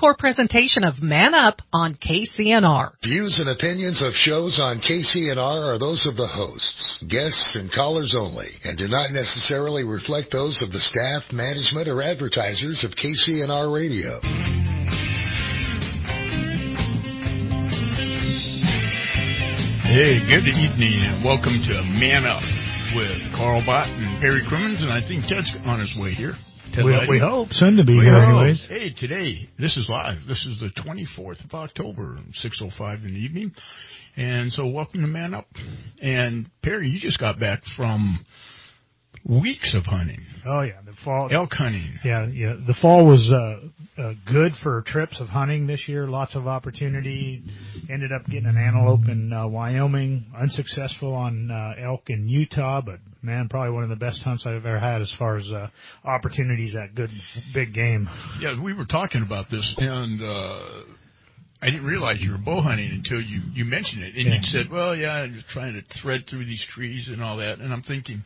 encore presentation of Man Up on KCNR. Views and opinions of shows on KCNR are those of the hosts, guests, and callers only, and do not necessarily reflect those of the staff, management, or advertisers of KCNR Radio. Hey, good evening, and welcome to Man Up with Carl Bott and Perry Crimmins, and I think Ted's on his way here. We hope. Soon to be here, anyways. Hey, today, this is live. This is the 24th of October, 6:05 in the evening. And so welcome to Man Up. And, Perry, you just got back from weeks of hunting. Oh, yeah. The fall. Elk hunting. Yeah. The fall was good for trips of hunting this year. Lots of opportunity. Ended up getting an antelope in Wyoming. Unsuccessful on elk in Utah, but, man, probably one of the best hunts I've ever had as far as opportunities at good big game. Yeah, we were talking about this, and I didn't realize you were bow hunting until you mentioned it. And you said, well, yeah, I'm just trying to thread through these trees and all that. And I'm thinking,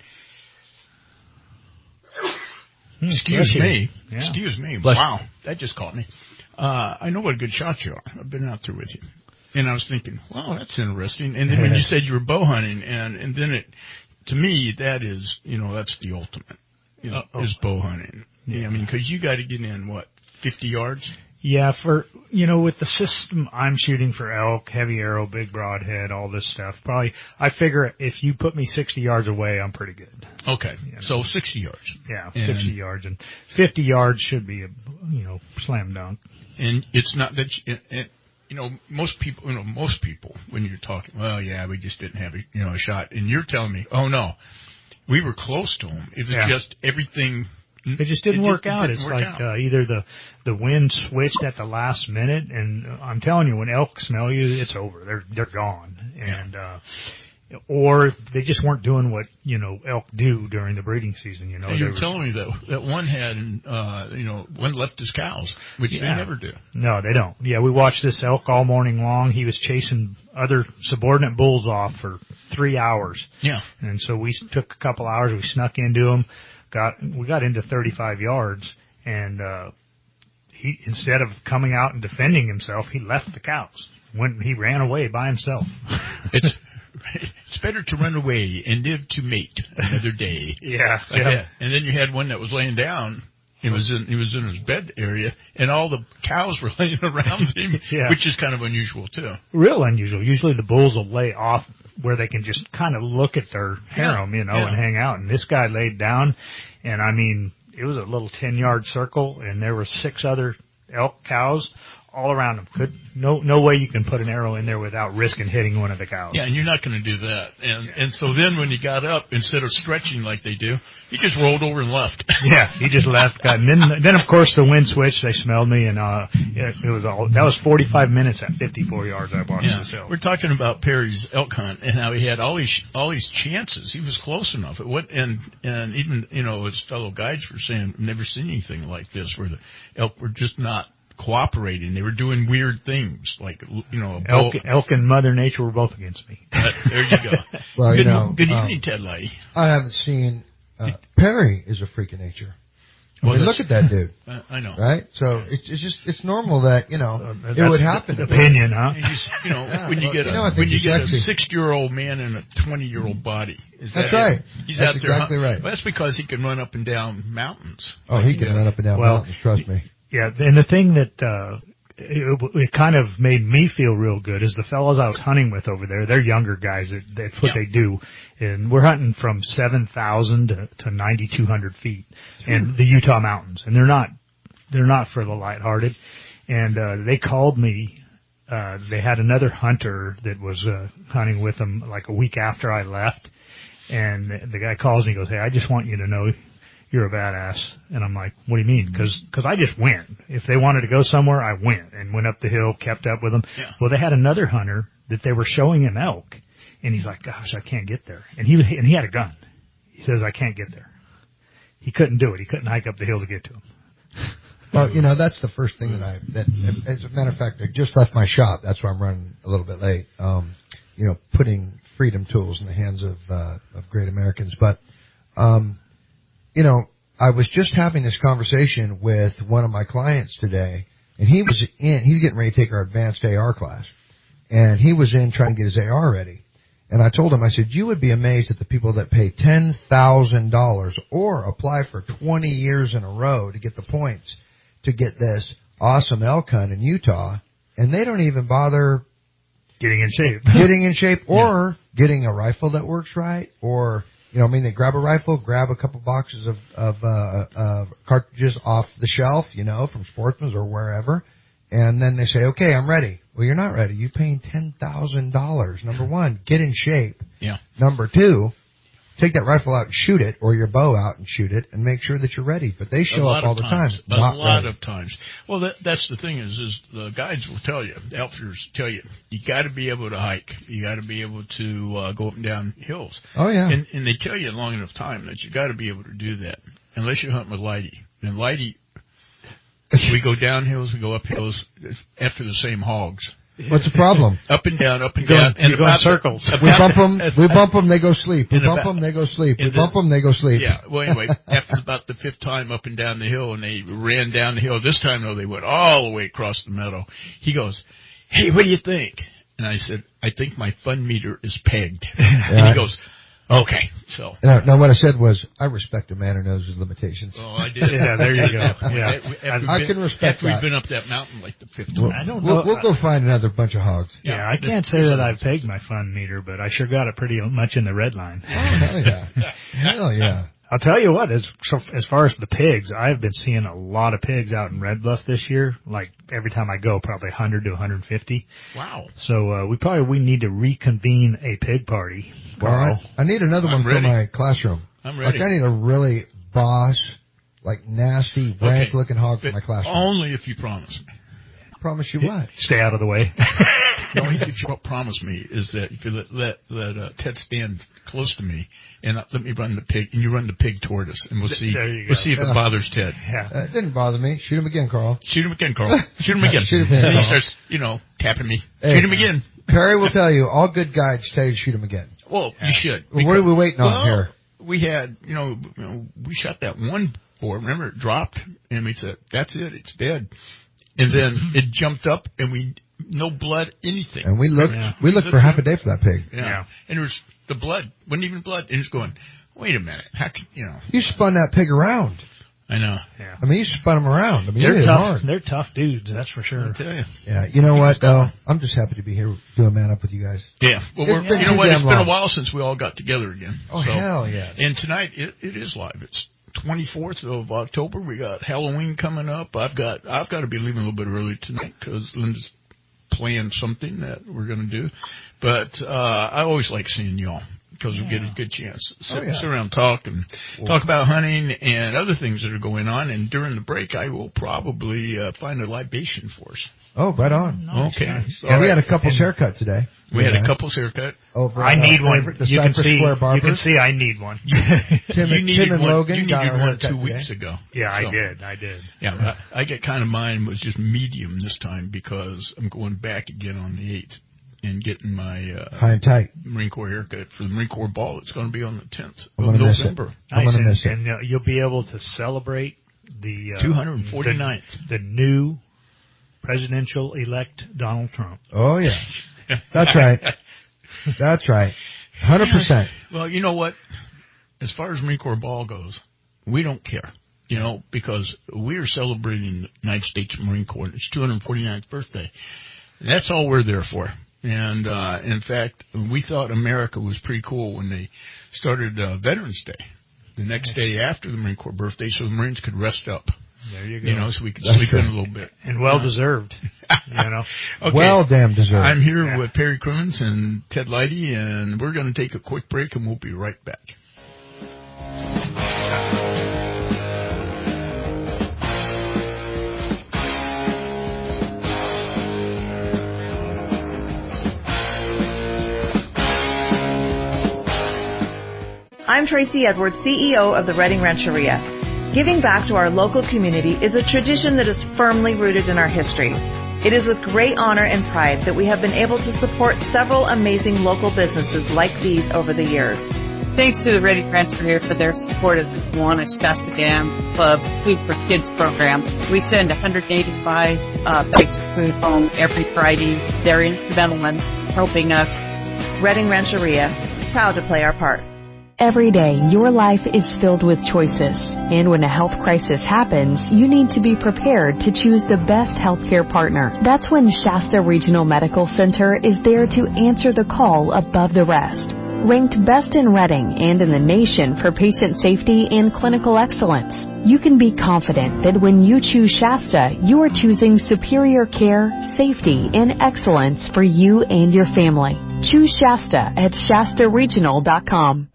excuse me. Yeah. Excuse me. Wow, that just caught me. I know what a good shot you are. I've been out there with you. And I was thinking, wow, that's interesting. And then when you said you were bow hunting, and then it, to me, that is, that's the ultimate, is bow hunting. Yeah, I mean, because you got to get in, 50 yards? Yeah, with the system I'm shooting for elk, heavy arrow, big broadhead, all this stuff, probably, I figure if you put me 60 yards away, I'm pretty good. Okay, so 60 yards. Yeah, 60 yards, and 50 yards should be a, slam dunk. And it's not that, most people, when you're talking, well, yeah, we just didn't have a shot, and you're telling me, oh no, we were close to them. It was just everything. It just didn't work out. It's like either the wind switched at the last minute, and I'm telling you, when elk smell you, it's over. They're gone, and or they just weren't doing what elk do during the breeding season. You're telling me that one had one left his cows, which they never do. No, they don't. Yeah, we watched this elk all morning long. He was chasing other subordinate bulls off for 3 hours. Yeah, and so we took a couple hours. We snuck into him. We got into 35 yards, and he, instead of coming out and defending himself, he left the cows. He ran away by himself. It's better to run away and live to mate another day. Yeah. And then you had one that was laying down. He was in his bed area, and all the cows were laying around him, which is kind of unusual too. Real unusual. Usually the bulls will lay off where they can just kind of look at their harem, and hang out. And this guy laid down, and I mean, it was a little 10-yard circle, and there were 6 other elk cows all around him. No way you can put an arrow in there without risking hitting one of the cows. Yeah, and you're not going to do that. And so then when he got up, instead of stretching like they do, he just rolled over and left. Yeah, he just left. And then of course the wind switched. They smelled me, and that was 45 minutes at 54 yards. I watched this elk. We're talking about Perry's elk hunt and how he had all these chances. He was close enough. And even his fellow guides were saying, "I've never seen anything like this," where the elk were just not cooperating. They were doing weird things, like elk and Mother Nature were both against me. There you go. Well, good evening, Ted Lighty. I haven't seen Perry is a freak of nature. Well, look at that dude. I know, right? So it's normal that it would happen. Opinion, huh? When you get a 60-year-old man in a 20-year-old body. That's right. He's that's out there. Exactly right. Well, that's because he can run up and down mountains. Oh, he can run up and down mountains. Trust me. Yeah, and the thing that it kind of made me feel real good is the fellows I was hunting with over there. They're younger guys. That's what they do, and we're hunting from 7,000 to 9,200 feet in the Utah mountains, and they're not for the lighthearted. And they called me. They had another hunter that was hunting with them like a week after I left, and the guy calls me and goes, "Hey, I just want you to know you're a badass." And I'm like, "What do you mean?" Because I just went. If they wanted to go somewhere, I went and went up the hill, kept up with them. Yeah. Well, they had another hunter that they were showing him elk, and he's like, "Gosh, I can't get there." And he had a gun. He says, "I can't get there." He couldn't do it. He couldn't hike up the hill to get to him. Well, that's the first thing that as a matter of fact, I just left my shop. That's why I'm running a little bit late. Putting freedom tools in the hands of great Americans, but. I was just having this conversation with one of my clients today, and he's getting ready to take our advanced AR class, and he was in trying to get his AR ready. And I told him, I said, you would be amazed at the people that pay $10,000 or apply for 20 years in a row to get the points to get this awesome elk hunt in Utah, and they don't even bother getting in shape or getting a rifle that works right, or, they grab a rifle, grab a couple boxes of cartridges off the shelf, from Sportsman's or wherever, and then they say, okay, I'm ready. Well, you're not ready. You're paying $10,000. Number one, get in shape. Yeah. Number two, take that rifle out and shoot it, or your bow out and shoot it, and make sure that you're ready. But they show up all the time. A lot of times. Well, that's the thing is the guides will tell you, the outfitters tell you, you got to be able to hike. You got to be able to go up and down hills. Oh, yeah. And they tell you long enough time that you got to be able to do that, unless you're hunting with Lighty. And Lighty, we go down hills, we go up hills after the same hogs. What's the problem? Up and down, up and down. And you go in circles. We bump them, they go sleep. We bump them, they go sleep. We bump them, they go sleep. Yeah, well, anyway, after about the fifth time up and down the hill, and they ran down the hill, this time, though, they went all the way across the meadow. He goes, hey, what do you think? And I said, I think my fun meter is pegged. And he goes, okay, so. Now, what I said was, I respect a man who knows his limitations. Oh, I did. Yeah, there you go. Yeah. I can respect after we've been up that mountain like the fifth time. I don't know. We'll go find another bunch of hogs. Yeah, I can't say that I've pegged my fun meter, but I sure got it pretty much in the red line. Oh, hell yeah. Hell yeah. I'll tell you what, as far as the pigs, I've been seeing a lot of pigs out in Red Bluff this year. Like every time I go, probably 100 to 150. Wow. So we need to reconvene a pig party. Well, I need another one for my classroom. I'm ready. Like I need a really boss, like nasty, rank-looking hog for my classroom. Only if you promise me. Promise you what? Stay out of the way. The only thing you promise me is that if you let Ted stand close to me and let me run the pig, and you run the pig toward us, and we'll see if it bothers Ted. Yeah. It didn't bother me. Shoot him again, Carl. Shoot him again, Carl. Shoot him again. Shoot him again. And he starts, tapping me. Hey, shoot him again. Perry will tell you, all good guides tell you to shoot him again. Well, you should. Well, what are we waiting on here? We had, we shot that one boar. Remember, it dropped, and we said, that's it. It's dead. And then it jumped up, and no blood, anything. And we looked for half a day for that pig. Yeah. And it was the blood, wasn't even blood. And it's going, wait a minute, how can, You spun that pig around. I know. Yeah. I mean, you spun them around. I mean, they're tough. Hard. They're tough dudes, that's for sure. I tell you. Yeah. You know what, though? I'm just happy to be here doing Man Up with you guys. Yeah. Well, It's been a while since we all got together again. Oh, hell yeah. And tonight, it is live. It's 24th of October. We got Halloween coming up. I've got to be leaving a little bit early tonight because Linda's playing something that we're going to do. But I always like seeing y'all because we get a good chance to sit around and talk about hunting and other things that are going on. And during the break, I will probably find a libation for us. Oh, right on. Nice. Okay. So we had a couple's haircut today. We had a couple's haircut. Over I need one. The Cypress Square Barber. You can see I need one. Tim and Logan got our one haircut 2 weeks ago. Yeah, I did. Yeah, I get kind of mine was just medium this time because I'm going back again on the 8th and getting my high and tight Marine Corps haircut for the Marine Corps ball. It's going to be on the 10th of November. I'm going to miss it. And you'll be able to celebrate the 249th. The new presidential-elect Donald Trump. Oh, yeah. That's right. That's right. 100%. Well, you know what? As far as Marine Corps ball goes, we don't care, because we are celebrating the United States Marine Corps. It's 249th birthday. That's all we're there for. And, in fact, we thought America was pretty cool when they started Veterans Day, the next day after the Marine Corps birthday, so the Marines could rest up. There you go. So we could sleep in a little bit. And well-deserved, Okay. Well damn deserved. I'm here with Perry Crimmins and Ted Lighty, and we're going to take a quick break, and we'll be right back. I'm Tracy Edwards, CEO of the Redding Rancheria. Giving back to our local community is a tradition that is firmly rooted in our history. It is with great honor and pride that we have been able to support several amazing local businesses like these over the years. Thanks to the Reading Rancheria for their support of the Kiwanis Shasta Dam Club Food for Kids program. We send 185 bags of food home every Friday. They're instrumental in helping us. Reading Rancheria, proud to play our part. Every day, your life is filled with choices. And when a health crisis happens, you need to be prepared to choose the best healthcare partner. That's when Shasta Regional Medical Center is there to answer the call above the rest. Ranked best in Reading and in the nation for patient safety and clinical excellence, you can be confident that when you choose Shasta, you are choosing superior care, safety, and excellence for you and your family. Choose Shasta at ShastaRegional.com.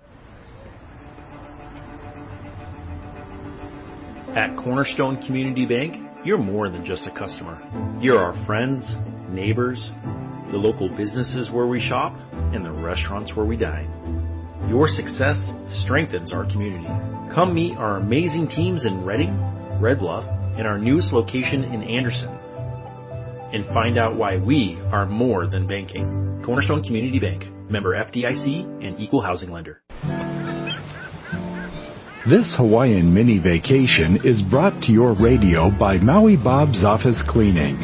At Cornerstone Community Bank, you're more than just a customer. You're our friends, neighbors, the local businesses where we shop, and the restaurants where we dine. Your success strengthens our community. Come meet our amazing teams in Reading, Red Bluff, and our newest location in Anderson. And find out why we are more than banking. Cornerstone Community Bank, member FDIC and equal housing lender. This Hawaiian mini vacation is brought to your radio by Maui Bob's Office Cleaning.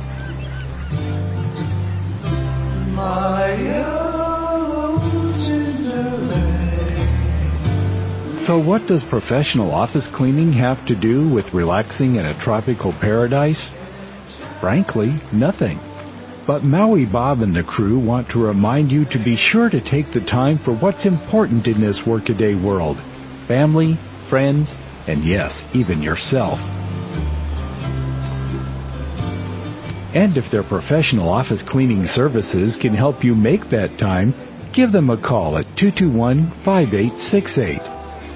So what does professional office cleaning have to do with relaxing in a tropical paradise? Frankly, nothing. But Maui Bob and the crew want to remind you to be sure to take the time for what's important in this workaday world. Family, friends, and yes, even yourself. And if their professional office cleaning services can help you make that time, give them a call at 221-5868.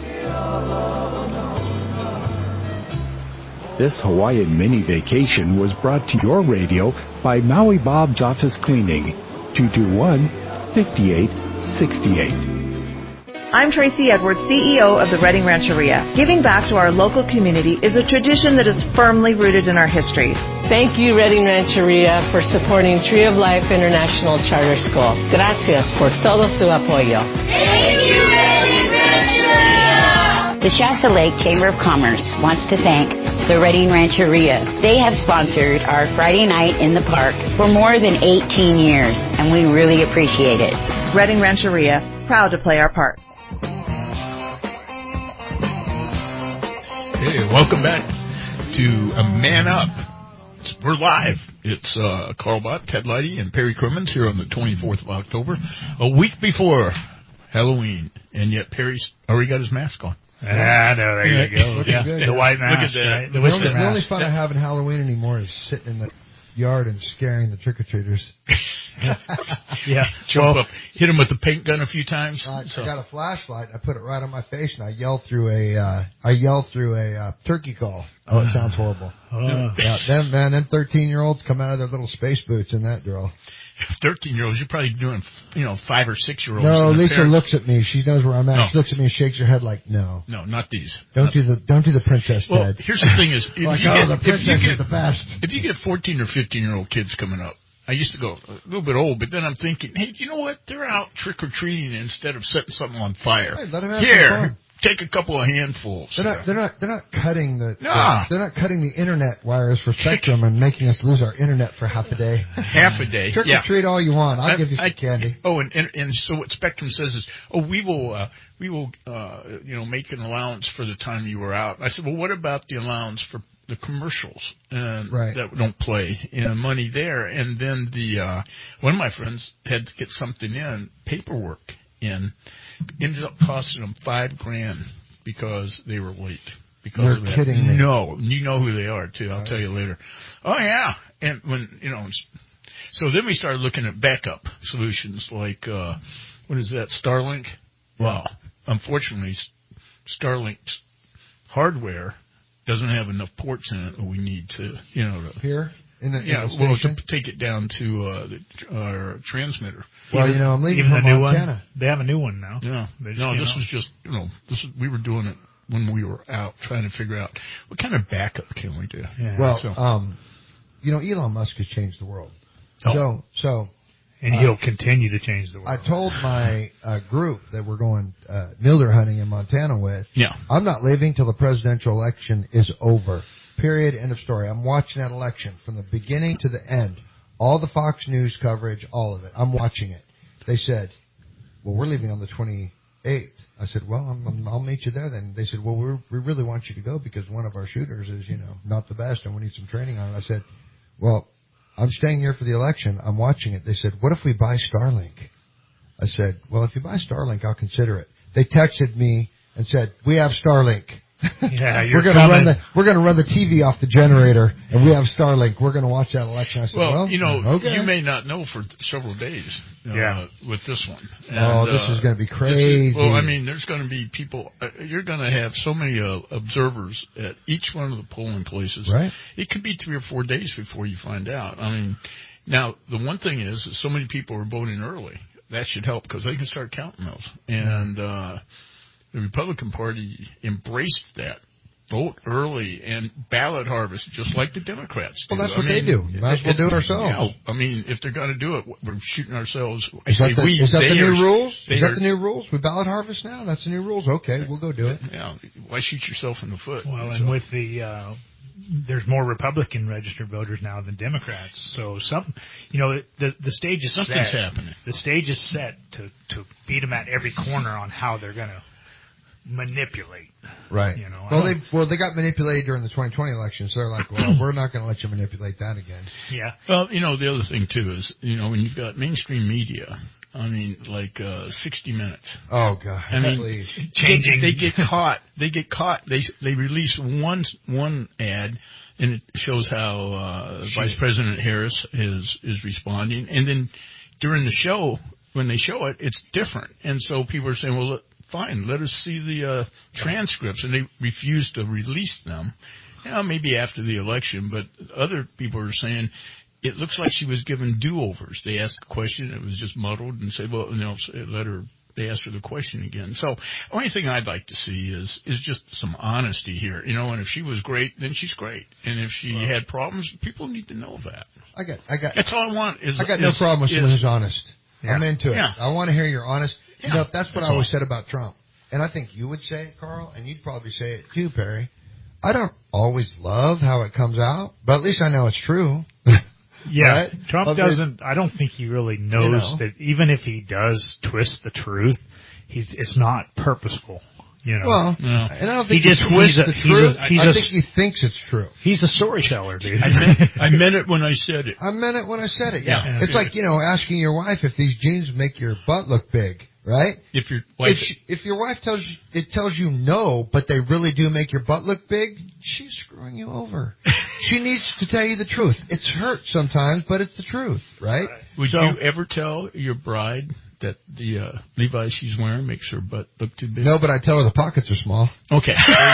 This Hawaiian mini vacation was brought to your radio by Maui Bob's Office Cleaning, 221-5868. I'm Tracy Edwards, CEO of the Reading Rancheria. Giving back to our local community is a tradition that is firmly rooted in our history. Thank you, Reading Rancheria, for supporting Tree of Life International Charter School. Gracias por todo su apoyo. Thank you, Reading Rancheria! The Shasta Lake Chamber of Commerce wants to thank the Reading Rancheria. They have sponsored our Friday night in the park for more than 18 years, and we really appreciate it. Reading Rancheria, proud to play our part. Hey, welcome back to Man Up. We're live. It's Carl Bott, Ted Leidy, and Perry Crimmins here on the 24th of October, a week before Halloween, and yet Perry's already got his mask on. No, there you go. Looking good. The white mask. Look at that. Right? The only fun I have in Halloween anymore is sitting in the yard and scaring the trick-or-treaters. Yeah. Jump up, hit him with the paint gun a few times. I got a flashlight. I put it right on my face, and I yell through a turkey call. Oh, it sounds horrible. Yeah, them 13-year-olds come out of their little space boots in that drill. 13-year-olds, you're probably doing, 5 or 6-year-olds. No, Lisa looks at me. She knows where I'm at. She looks at me and shakes her head like, no. No, not these. Don't do the princess, well, Ted. Here's the thing is, the princess is the best. If you get 14 or 15-year-old kids coming up, I used to go a little bit old, but then I'm thinking, hey, you know what? They're out trick-or-treating instead of setting something on fire. Hey, let them have some fun. Take a couple of handfuls. They're not cutting the internet wires for Spectrum and making us lose our internet for half a day. Half a day. Trick or treat all you want. I'll give you some candy. Oh, and so what Spectrum says is, we will make an allowance for the time you were out. I said, well, what about the allowance for the commercials that don't play money there? And then one of my friends had to get something paperwork in. Ended up costing them $5,000 because they were late. You're kidding me. No, you know who they are too. I'll tell you later. Oh yeah, and so then we started looking at backup solutions like what is that, Starlink? Yeah. Well, unfortunately, Starlink's hardware doesn't have enough ports in it that we need to here. In the to take it down to our transmitter. Well, I'm leaving from Montana. They have a new one now. Yeah. This was just, we were doing it when we were out trying to figure out what kind of backup can we do. Yeah. Well, Elon Musk has changed the world. Oh. So And he'll continue to change the world. I told my group that we're going Milder hunting in Montana with, I'm not leaving till the presidential election is over. Period. End of story. I'm watching that election from the beginning to the end. All the Fox News coverage, all of it. I'm watching it. They said, well, we're leaving on the 28th. I said, well, I'll meet you there then. They said, well, we really want you to go because one of our shooters is, not the best and we need some training on it. I said, well, I'm staying here for the election. I'm watching it. They said, what if we buy Starlink? I said, well, if you buy Starlink, I'll consider it. They texted me and said, we have Starlink. Yeah, we're going to run the TV off the generator, and we have Starlink. We're going to watch that election. I said, well, okay. You may not know for several days with this one. And, this is going to be crazy. There's going to be people. You're going to have so many observers at each one of the polling places. Right. It could be 3 or 4 days before you find out. Now the one thing is that so many people are voting early. That should help because they can start counting those. And the Republican Party embraced that. Vote early and ballot harvest, just like the Democrats do. Well, that's what they do. Might as well do it ourselves. If they're going to do it, we're shooting ourselves. Is that the new rules? Is that the new rules? We ballot harvest now? That's the new rules? Okay, we'll go do it. Yeah. Why shoot yourself in the foot? Well, and with there's more Republican registered voters now than Democrats. So the stage is set. Something's happening. The stage is set to beat them at every corner on how they're going to manipulate. Right. They got manipulated during the 2020 election, so they're like, well, we're not going to let you manipulate that again. Yeah. Well, the other thing too is, when you've got mainstream media, 60 Minutes. Oh God. Please. Changing. They get caught. They release one ad, and it shows how Vice President Harris is responding, and then during the show, when they show it, it's different, and so people are saying, well, fine, let us see the transcripts, and they refuse to release them. Maybe after the election, but other people are saying it looks like she was given do-overs. They asked a question, it was just muddled, and said, well, they asked her the question again. So the only thing I'd like to see is just some honesty here, and if she was great, then she's great, and if she had problems, people need to know that. I got. That's all I want. I got no problem with someone who's honest. Yeah. I'm into it. Yeah. I want to hear you're honest. That's what I always said about Trump. And I think you would say it, Carl, and you'd probably say it too, Perry. I don't always love how it comes out, but at least I know it's true. Yeah, right? Trump doesn't. I don't think he really knows that even if he does twist the truth, it's not purposeful. Well, and I don't think he twists the truth. I think he thinks it's true. He's a storyteller, dude. I meant it when I said it. I meant it when I said it. Yeah. It's like asking your wife if these jeans make your butt look big, right? If your wife tells you no, but they really do make your butt look big, she's screwing you over. She needs to tell you the truth. It's hurt sometimes, but it's the truth, right? Would you ever tell your bride that the Levi's she's wearing makes her butt look too big? No, but I tell her the pockets are small. Okay.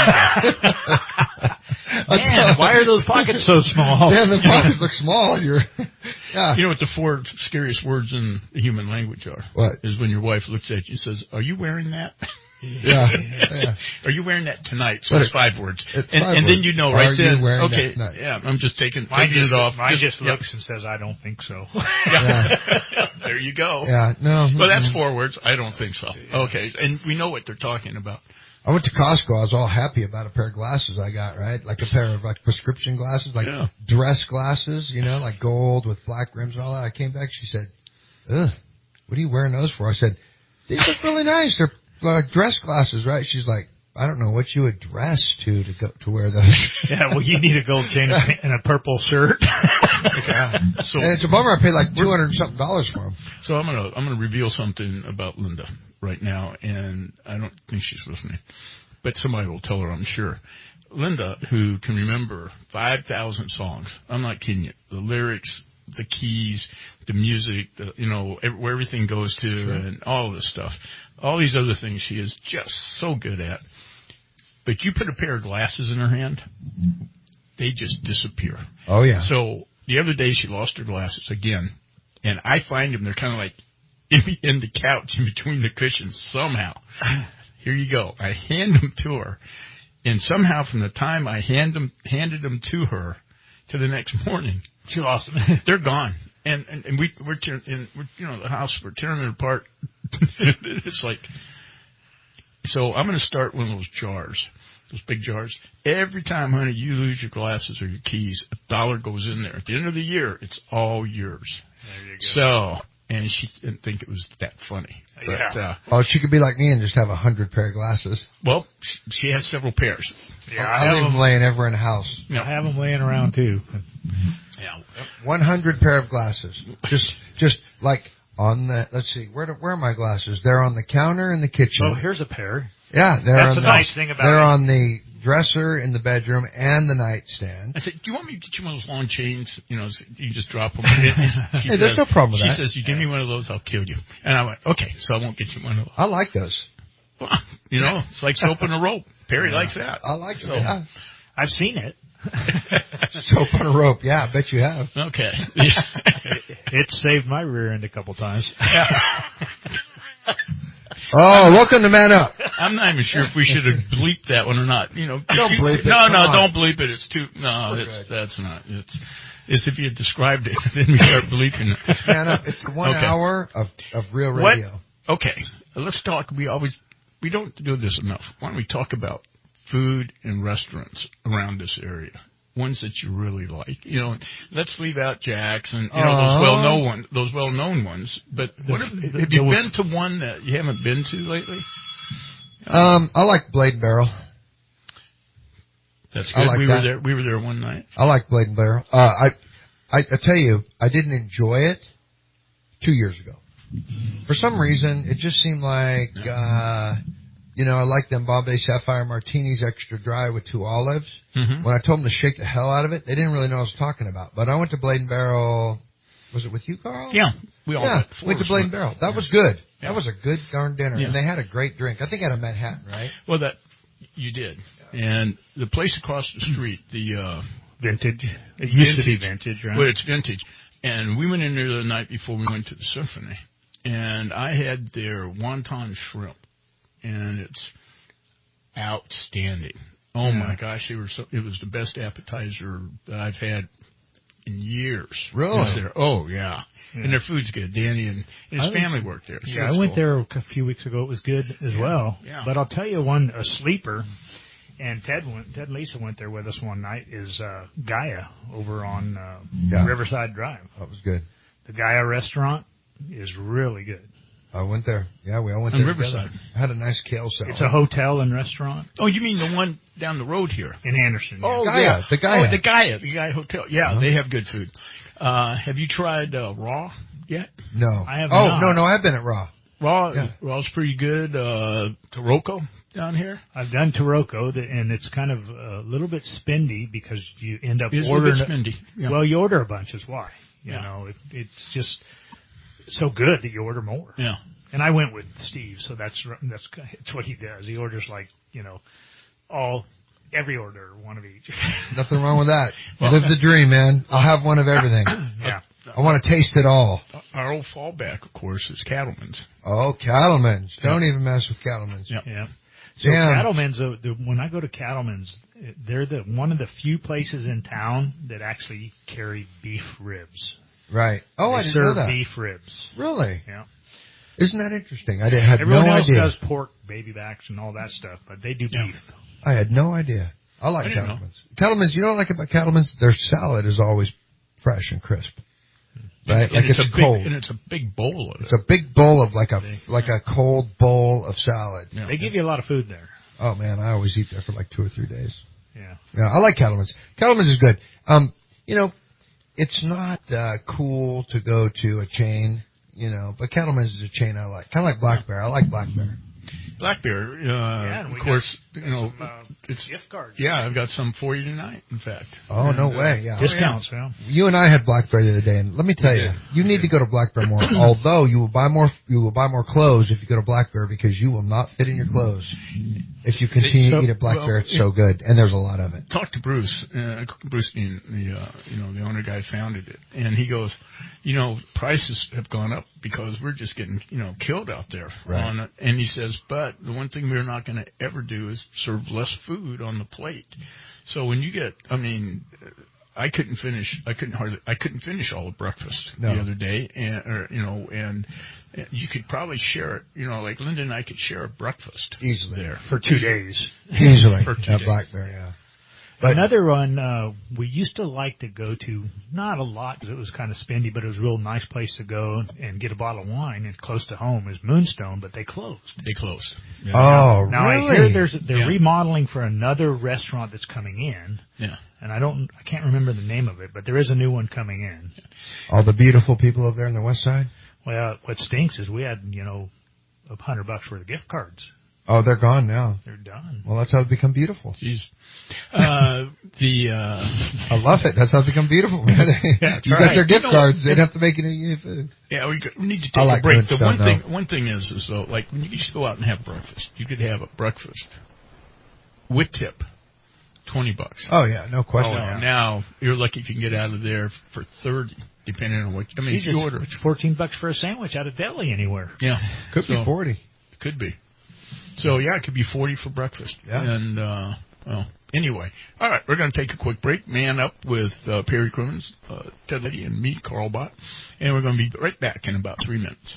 Man, why are those pockets so small? Man, the pockets look small. Yeah. You know what the 4 scariest words in the human language are? What? Is when your wife looks at you and says, "Are you wearing that?" Yeah. Are you wearing that tonight? So it's 5 words. And then you know right Are then. You wearing okay. That tonight? Yeah. I'm just taking it off. Mine just looks and says, "I don't think so." Yeah. There you go. Yeah. No. Well, that's 4 words. I don't think so. Okay. And we know what they're talking about. I went to Costco. I was all happy about a pair of glasses I got, right? Like a pair of prescription glasses, dress glasses, like gold with black rims and all that. I came back. She said, "Ugh, what are you wearing those for?" I said, "These look really nice. They're like dress glasses, right?" She's like, "I don't know what you would dress to wear those." Yeah, well, you need a gold chain and a purple shirt. So, and it's a bummer. I paid like $200-something for them. So I'm gonna reveal something about Linda right now, and I don't think she's listening, but somebody will tell her, I'm sure. Linda, who can remember 5,000 songs, I'm not kidding you. The lyrics, the keys, the music, where everything goes to, and all of this stuff. All these other things she is just so good at. But you put a pair of glasses in her hand, they just disappear. Oh, yeah. So the other day she lost her glasses again, and I find them, they're kind of like in the couch, in between the cushions somehow. Here you go. I hand them to her, and somehow from the time I handed them to her to the next morning, she lost them. They're gone. And we're the house, we're tearing it apart. It's like, so I'm going to start one of those jars, those big jars. Every time, honey, you lose your glasses or your keys, $1 goes in there. At the end of the year, it's all yours. There you go. So, and she didn't think it was that funny. But, yeah. She could be like me and just have 100 pair of glasses. Well, she has several pairs. Yeah, I have them laying everywhere in the house. I have them laying around too. Yeah, 100 pair of glasses. Just like on the. Let's see, where are my glasses? They're on the counter in the kitchen. Oh, here's a pair. Yeah, that's the nice thing about it. They're on the dresser in the bedroom and the nightstand. I said, "Do you want me to get you one of those long chains? You know, you just drop them." Hey, there's no problem with that. She says, "You give me one of those, I'll kill you." And I went, "Okay, so I won't get you one of those." I like those. Well, you know, it's like soap and a rope. Perry likes that. I like it. So, yeah. I've seen it. Soap on a rope. Yeah, I bet you have. Okay. It saved my rear end a couple times. Oh, welcome to Man Up. I'm not even sure if we should have bleeped that one or not. You know, don't bleep it. No, don't bleep it. It's too. No, that's not. It's if you had described it, then we start bleeping it. Man Up. It's 1 hour of real radio. What? Okay, let's talk. We don't do this enough. Why don't we talk about food and restaurants around this area? Ones that you really like, you know. Let's leave out Jack's and those well-known ones. But have you been to one that you haven't been to lately? I like Blade and Barrel. That's good. Like we were there one night. I like Blade and Barrel. I tell you, I didn't enjoy it 2 years ago. For some reason, it just seemed like. I like them Bombay Sapphire Martinis extra dry with 2 olives. Mm-hmm. When I told them to shake the hell out of it, they didn't really know what I was talking about. But I went to Blade and Barrel. Was it with you, Carl? Yeah. We all went to Blade and Barrel. That was good. Yeah. That was a good darn dinner. Yeah. And they had a great drink. I think they had a Manhattan, right? Well, you did. And the place across the street, the Vintage. It used to be Vintage, right? Well, it's Vintage. And we went in there the night before we went to the symphony. And I had their wonton shrimp. And it's outstanding. Oh my gosh, it was the best appetizer that I've had in years. Really? Oh yeah. And their food's good. Danny and his family worked there. So I went there a few weeks ago. It was good as well. Yeah. But I'll tell you a sleeper, and Ted and Lisa went there with us one night, is Gaia over on Riverside Drive. That was good. The Gaia restaurant is really good. I went there. Yeah, we all went there. Riverside. I had a nice kale salad. It's a hotel and restaurant. Oh, you mean the one down the road here? In Anderson. Yeah. Oh, Gaia. The Gaia. Oh, the Gaia Hotel. Yeah, They have good food. Have you tried Raw yet? No. I have not. No, I've been at Raw. Raw's pretty good. Taroko down here. I've done Taroko, and it's kind of a little bit spendy because you end up ordering. A bit spendy. Yeah. Well, you order a bunch is why. You know, it's just so good that you order more. Yeah. And I went with Steve, so that's what he does. He orders every order, one of each. Nothing wrong with that. Live the dream, man. I'll have one of everything. Yeah. I want to taste it all. Our old fallback, of course, is Cattleman's. Oh, Cattleman's. Don't even mess with Cattleman's. Yeah. So Cattleman's, when I go to Cattleman's, they're one of the few places in town that actually carry beef ribs. Right. Oh, I didn't know that. Serve beef ribs. Really? Yeah. Isn't that interesting? I had no idea. Everyone else does pork, baby backs, and all that stuff, but they do beef. I had no idea. I like Cattleman's. Cattleman's, you know what I like about Cattleman's? Their salad is always fresh and crisp. Right? And it's cold. And it's a big bowl of it. It's a big bowl of like a cold bowl of salad. Yeah. They give you a lot of food there. Oh man, I always eat there for like 2 or 3 days. Yeah. Yeah, I like Cattleman's. Cattleman's is good. It's not cool to go to a chain, but Cattleman's is a chain I like. Kind of like Black Bear. I like Black Bear. Black Bear, of course, it's gift cards. Yeah, I've got some for you tonight, in fact. Oh, no way, yeah. Discounts, yeah. You and I had Black Bear the other day, and let me tell you, you need to go to Black Bear more. Although you will buy more clothes if you go to Black Bear because you will not fit in your clothes if you continue to eat at Black Bear. It's so good, and there's a lot of it. Talk to Bruce. Bruce, the owner guy founded it, and he goes, prices have gone up because we're just getting killed out there on it. And he says, but the one thing we're not going to ever do is serve less food on the plate. So when you get, I couldn't finish all the breakfast the other day, and you could probably share it. Like Linda and I could share a breakfast easily there for 2 days. Easily for 2 at days. Blackberry, yeah. But another one we used to like to go to, not a lot because it was kind of spendy, but it was a real nice place to go and get a bottle of wine. And close to home is Moonstone, but they closed. Yeah. Oh, now really? I hear they're remodeling for another restaurant that's coming in. Yeah. And I can't remember the name of it, but there is a new one coming in. All the beautiful people over there on the west side? Well, what stinks is we had, $100 worth of gift cards. Oh, they're gone now. They're done. Well, that's how they become beautiful. Jeez. I love it. That's how they become beautiful, man. You got their gift cards. They'd have to make any food. Yeah, we need to take a break. The one thing is though, like when you just go out and have breakfast, you could have a breakfast with tip, $20. Oh yeah, no question. Now you're lucky if you can get out of there for $30, depending on what. If you order, it's $14 for a sandwich out of deli anywhere. Yeah, could be 40. Could be. So, yeah, it could be 40 for breakfast. Yeah. And, anyway. All right, we're going to take a quick break. Man Up with Perry Crimmins, Ted Liddy, and me, Carl Bott. And we're going to be right back in about 3 minutes.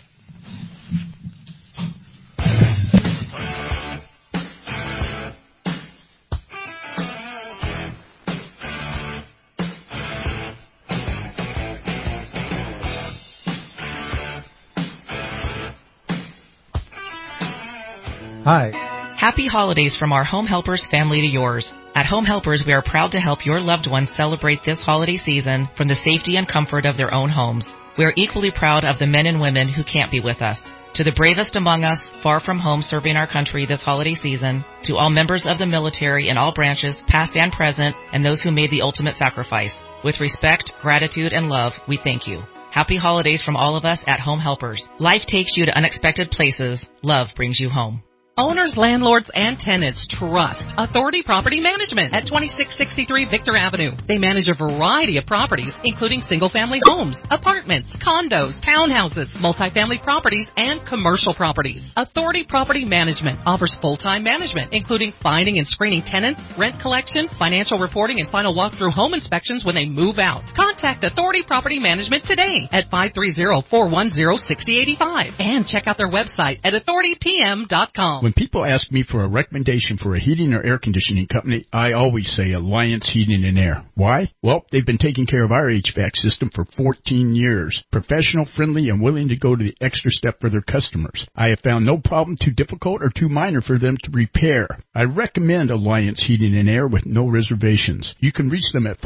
Hi. Happy holidays from our Home Helpers family to yours. At Home Helpers, we are proud to help your loved ones celebrate this holiday season from the safety and comfort of their own homes. We are equally proud of the men and women who can't be with us. To the bravest among us, far from home serving our country this holiday season, to all members of the military in all branches, past and present, and those who made the ultimate sacrifice. With respect, gratitude, and love, we thank you. Happy holidays from all of us at Home Helpers. Life takes you to unexpected places. Love brings you home. Owners, landlords, and tenants trust Authority Property Management at 2663 Victor Avenue. They manage a variety of properties, including single-family homes, apartments, condos, townhouses, multifamily properties, and commercial properties. Authority Property Management offers full-time management, including finding and screening tenants, rent collection, financial reporting, and final walkthrough home inspections when they move out. Contact Authority Property Management today at 530-410-6085 and check out their website at authoritypm.com. When people ask me for a recommendation for a heating or air conditioning company, I always say Alliance Heating and Air. Why? Well, they've been taking care of our HVAC system for 14 years. Professional, friendly, and willing to go to the extra step for their customers. I have found no problem too difficult or too minor for them to repair. I recommend Alliance Heating and Air with no reservations. You can reach them at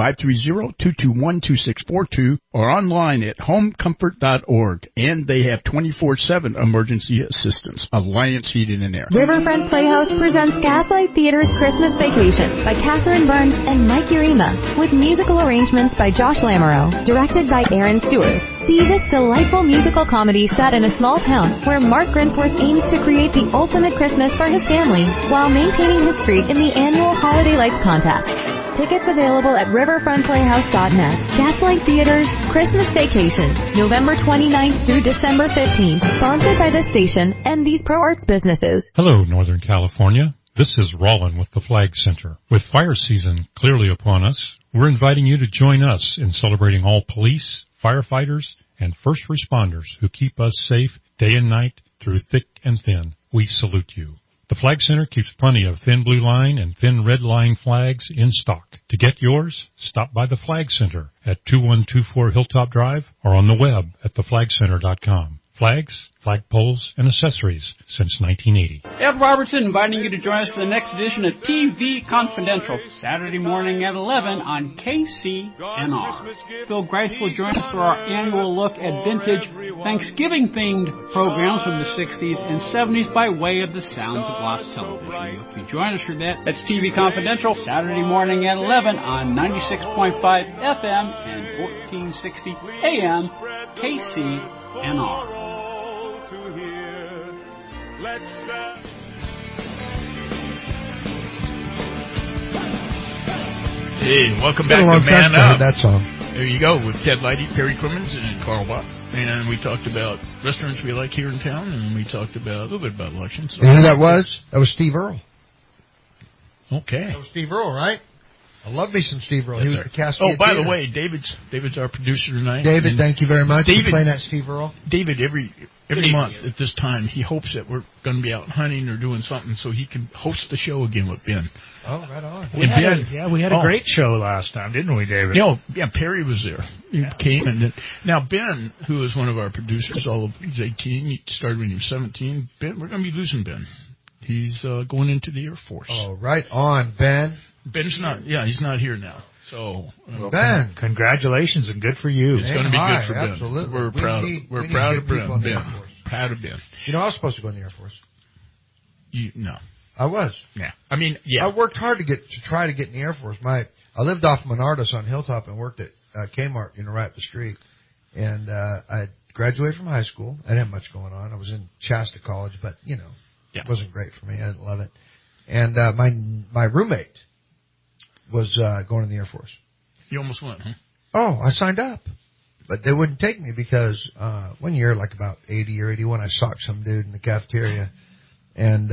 530-221-2642 or online at homecomfort.org. And they have 24/7 emergency assistance. Alliance Heating and Air. Riverfront Playhouse presents Gaslight Theater's Christmas Vacation by Catherine Burns and Mike Urema, with musical arrangements by Josh Lamoureux, directed by Aaron Stewart. See this delightful musical comedy set in a small town where Mark Grinsworth aims to create the ultimate Christmas for his family while maintaining his streak in the annual Holiday Lights contest. Tickets available at riverfrontplayhouse.net. Gaslight Theater's Christmas Vacation, November 29th through December 15th. Sponsored by this station and these pro arts businesses. Hello, Northern California. This is Rollin with the Flag Center. With fire season clearly upon us, we're inviting you to join us in celebrating all police, firefighters, and first responders who keep us safe day and night through thick and thin. We salute you. The Flag Center keeps plenty of thin blue line and thin red line flags in stock. To get yours, stop by the Flag Center at 2124 Hilltop Drive or on the web at theflagcenter.com. Flags, flagpoles, and accessories since 1980. Ed Robertson inviting you to join us for the next edition of TV Confidential, Saturday morning at 11 on KCNR. Phil Grice will join us for our annual look at vintage Thanksgiving-themed programs from the 60s and 70s by way of the sounds of lost television. If you join us for that, that's TV Confidential, Saturday morning at 11 on 96.5 FM and 1460 AM KCNR. Hey, welcome back to Man Up. That song. There you go, with Ted Liddy, Perry Crimmins, and Carl Bott. And we talked about restaurants we like here in town, and we talked about a little bit about elections. You know who that was? That was Steve Earle. Okay. That was Steve Earle, right? I love me some Steve Earle. Yes, he was the Cascade by Theater. the way, David's our producer tonight. David, thank you very much for playing that Steve Earle. David, every month at this time, he hopes that we're going to be out hunting or doing something so he can host the show again with Ben. Oh, right on. We had a great show last time, didn't we, David? Perry was there. He came and now Ben, who is one of our producers, he's 18. He started when he was 17. Ben, we're going to be losing Ben. He's going into the Air Force. Oh, right on, Ben. Ben's he's not here now. So, Ben, congratulations and good for you. It's going to be good for Ben. Absolutely. We're proud of Ben. Proud of Ben. You know, I was supposed to go in the Air Force. No. I was. Yeah. I mean, yeah. I worked hard to try to get in the Air Force. I lived off Monardas on Hilltop and worked at Kmart, right up the street. And I graduated from high school. I didn't have much going on. I was in Shasta College, but it wasn't great for me. I didn't love it. And my roommate was going in the Air Force. You almost went, huh? Oh, I signed up. But they wouldn't take me because one year, like about 80 or 81, I socked some dude in the cafeteria. And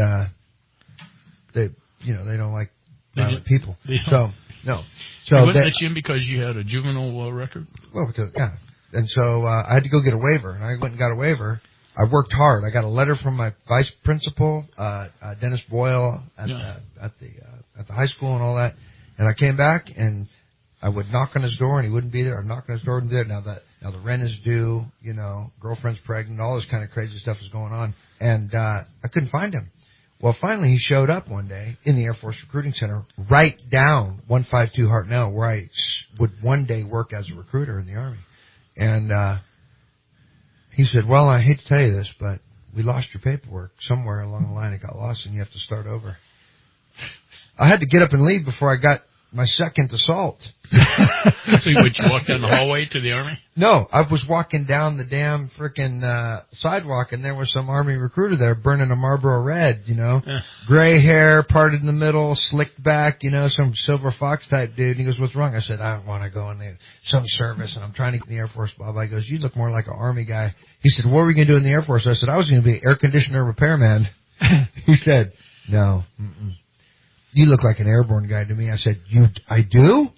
they don't like violent people. So, no. So they wouldn't let you in because you had a juvenile record? Well, And so I had to go get a waiver. And I went and got a waiver. I worked hard. I got a letter from my vice principal, Dennis Boyle, at the high school and all that. And I came back and I would knock on his door and he wouldn't be there. I'd knock on his door and he'd be there. Now the rent is due, girlfriend's pregnant, all this kind of crazy stuff is going on. And I couldn't find him. Well, finally he showed up one day in the Air Force Recruiting Center right down 152 Hartnell, where I would one day work as a recruiter in the Army. And he said, well, I hate to tell you this, but we lost your paperwork. Somewhere along the line it got lost and you have to start over. I had to get up and leave before I got my second assault. So you walk down the hallway to the Army? No, I was walking down the damn frickin' sidewalk, and there was some Army recruiter there burning a Marlboro Red, gray hair, parted in the middle, slicked back, some Silver Fox type dude. And he goes, what's wrong? I said, I want to go in some service, and I'm trying to get in the Air Force, blah, blah. He goes, you look more like an Army guy. He said, what were you going to do in the Air Force? I said, I was going to be an air conditioner repairman. He said, no, you look like an airborne guy to me. I said, I do?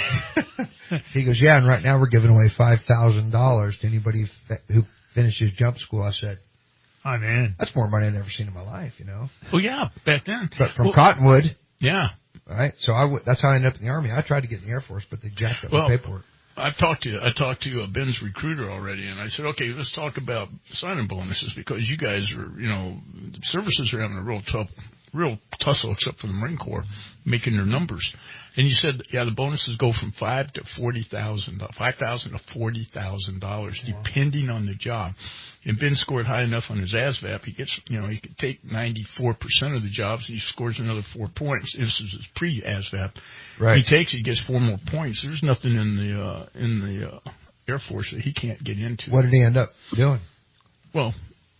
He goes, yeah, and right now we're giving away $5,000 to anybody who finishes jump school. I said, I'm in. That's more money I've ever seen in my life, Well, yeah, back then. But from Cottonwood. Yeah. Right? So that's how I ended up in the Army. I tried to get in the Air Force, but they jacked up my paperwork. I talked to Ben's recruiter already, and I said, okay, let's talk about signing bonuses because you guys are, the services are having a real tussle, except for the Marine Corps, making their numbers. And you said, the bonuses go from $5,000 to $40,000, $5,000 to $40,000, depending on the job. And Ben scored high enough on his ASVAB, he gets, he could take 94% of the jobs, and he scores another 4 points. This is his pre-ASVAB. Right. He gets 4 more points. There's nothing in the Air Force that he can't get into. What did he end up doing? Well,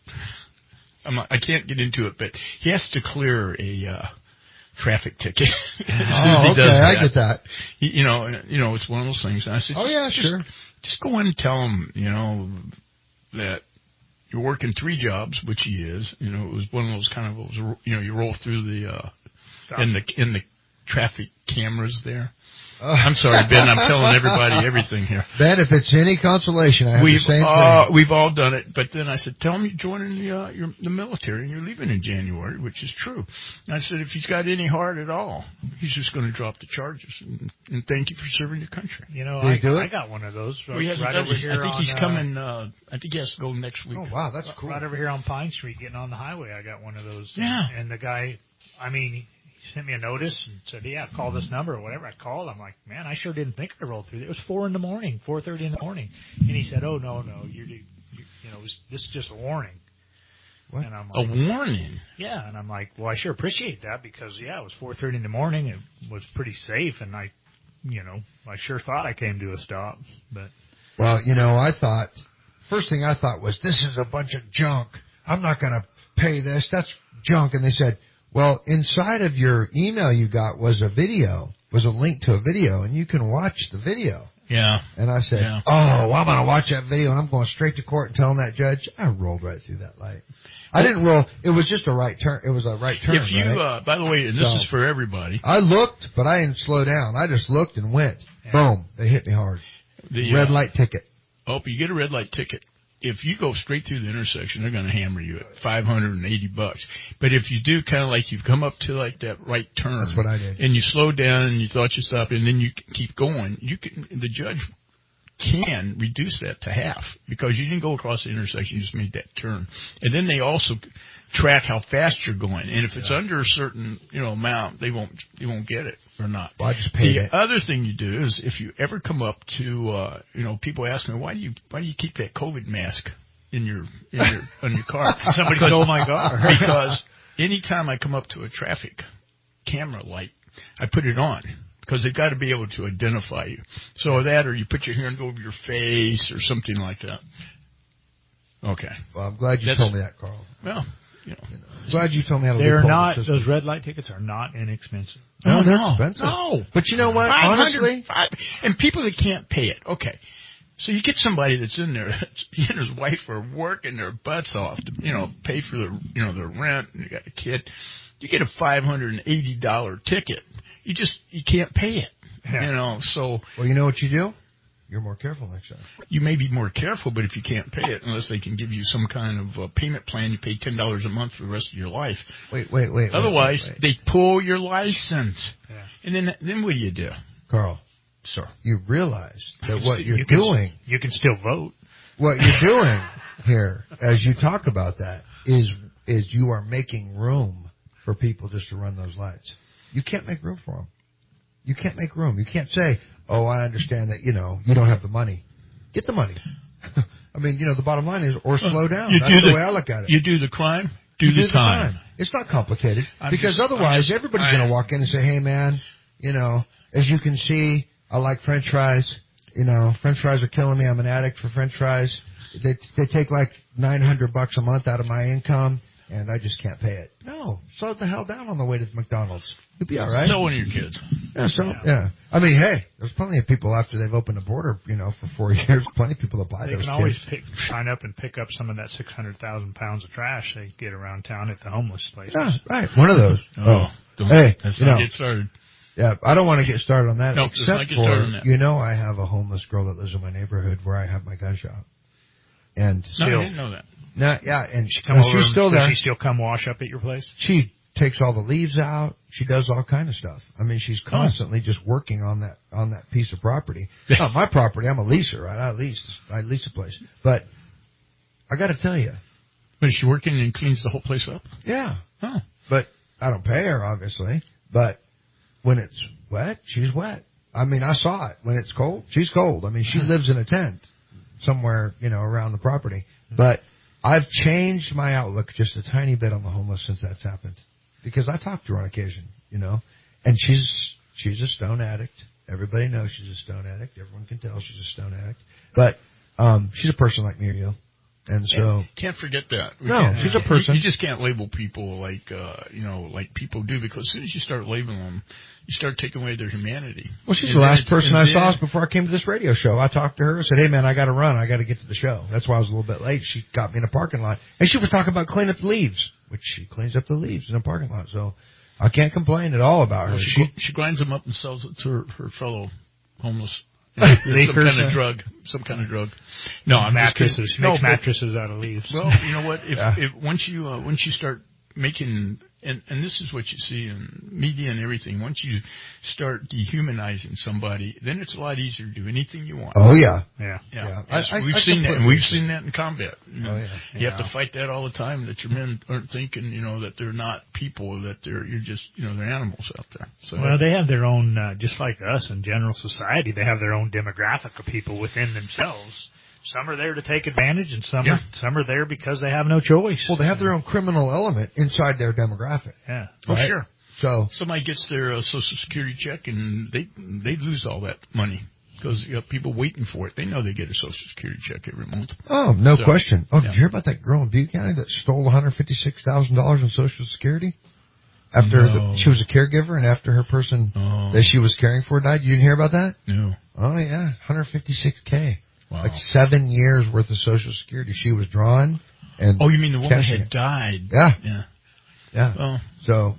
I can't get into it, but he has to clear a traffic ticket. Oh, okay, I get that. It's one of those things. And I said, sure. Just go in and tell him, that you're working 3 jobs, which he is. It was one of those kind of, you roll through in the traffic cameras there. I'm sorry, Ben. I'm telling everybody everything here. Ben, if it's any consolation, I have the same thing. We've all done it. But then I said, tell him you're joining the military and you're leaving in January, which is true. And I said, if he's got any heart at all, he's just going to drop the charges. And thank you for serving your country. I got one of those right over here. I think he's coming. I think he has to go next week. Oh, wow, that's cool. Right over here on Pine Street, getting on the highway, I got one of those. Yeah. And the guy, he sent me a notice and said, call this number or whatever. I called. I'm like, man, I sure didn't think I rolled through. It was 4:30 in the morning. And he said, oh, no, this is just a warning. What? And I'm like, a warning? Yeah. And I'm like, well, I sure appreciate that because, it was 4:30 in the morning. It was pretty safe. And I sure thought I came to a stop. But well, first thing I thought was, this is a bunch of junk. I'm not going to pay this. That's junk. And they said, well, inside of your email you got was a link to a video, and you can watch the video. Yeah. And I said, I'm going to watch that video, and I'm going straight to court and telling that judge. I rolled right through that light. I didn't roll. It was just a right turn. It was a right turn. If you, right? By the way, and this is for everybody. I looked, but I didn't slow down. I just looked and went. Yeah. Boom! They hit me hard. The red light ticket. Oh, you get a red light ticket. If you go straight through the intersection, they're going to hammer you at $580. But if you do kind of like you've come up to like that right turn, that's what I did, and you slow down and you thought you stopped, and then you keep going, the judge can reduce that to half because you didn't go across the intersection, you just made that turn. And then they also track how fast you're going, and if it's under a certain amount, you won't get it or not. Well, I just paid the it. Other thing you do is if you ever come up to people ask me why do you keep that COVID mask on your car? Somebody stole my car. Because anytime I come up to a traffic camera light, I put it on. Because they've got to be able to identify you. So that, or you put your hand over your face, or something like that. Okay. Well, I'm glad you told me that, Carl. Well, glad you told me how to. They're not. Those red light tickets are not inexpensive. No, they're expensive. No, but you know what? Honestly, and people that can't pay it. Okay. So you get somebody that's in there, he and his wife are working their butts off to, pay for the, their rent, and you got a kid. You get a $580 ticket. You can't pay it. Yeah. So. Well, you know what you do? You're more careful next time. You may be more careful, but if you can't pay it, unless they can give you some kind of payment plan, you pay $10 a month for the rest of your life. Wait. Otherwise, they pull your license. Yeah. And then what do you do? Carl. Sir. You realize that what you're doing. You can still vote. What you're doing here, as you talk about that, is you are making room for people just to run those lights. You can't make room for them. You can't make room. You can't say, oh, I understand that, you don't have the money. Get the money. I mean, the bottom line is, or slow down. That's the way I look at it. You do the crime, do the time. It's not complicated. Because otherwise, everybody's going to walk in and say, hey, man, as you can see, I like French fries. French fries are killing me. I'm an addict for French fries. They take like $900 a month out of my income. And I just can't pay it. No, slow the hell down on the way to the McDonald's. You'll be all right. So one of your kids. Yeah. I mean, hey, there's plenty of people after they've opened the border, for 4 years. Plenty of people that buy those. They can always sign up and pick up some of that 600,000 pounds of trash they get around town at the homeless places. Yeah, right. One of those. Let's not get started. Yeah, I don't want to get started on that. No, except for, I have a homeless girl that lives in my neighborhood where I have my gun shop. And I didn't know that. No, yeah, and she's still there. Does she still come wash up at your place? She takes all the leaves out. She does all kind of stuff. I mean, she's constantly just working on that piece of property. Not my property. I'm a leaser, right? I lease a place. But I got to tell you. But is she working and cleans the whole place up? Yeah. Oh. But I don't pay her, obviously. But when it's wet, she's wet. I mean, I saw it. When it's cold, she's cold. I mean, she lives in a tent somewhere, around the property. But I've changed my outlook just a tiny bit on the homeless since that's happened. Because I talk to her on occasion, and she's a stone addict. Everybody knows she's a stone addict. Everyone can tell she's a stone addict. But she's a person like me or you. And so can't forget that. She's a person. You just can't label people like people do, because as soon as you start labeling them, you start taking away their humanity. Well, she's the last person I saw before I came to this radio show. I talked to her and said, "Hey, man, I got to run. I got to get to the show." That's why I was a little bit late. She got me in a parking lot, and she was talking about cleaning up the leaves, which she cleans up the leaves in a parking lot. So I can't complain at all about her. Well, she grinds them up and sells it to her fellow homeless. Some kind of drug. No, I'm mattresses. She makes mattresses out of leaves. Well, you know what? If once you start making, and this is what you see in media and everything, once you start dehumanizing somebody, then it's a lot easier to do anything you want. Oh yeah. We've seen that, and we've seen that in combat. You have to fight that all the time. That your men aren't thinking, that they're not people, that you're just, they're animals out there. So, well, they have their own, just like us in general society, they have their own demographic of people within themselves. Some are there to take advantage, and some are there because they have no choice. Well, they have their own criminal element inside their demographic. Yeah. Right? Oh, sure. So somebody gets their Social Security check, and they lose all that money because you have people waiting for it. They know they get a Social Security check every month. Oh, no question. Oh, did you hear about that girl in Butte County that stole $156,000 in Social Security? After she was a caregiver, and after her person that she was caring for died? You didn't hear about that? No. Oh, yeah. $156K. Wow. Like 7 years worth of Social Security. She was drawn and oh, you mean the woman had it. died? Yeah. Oh. So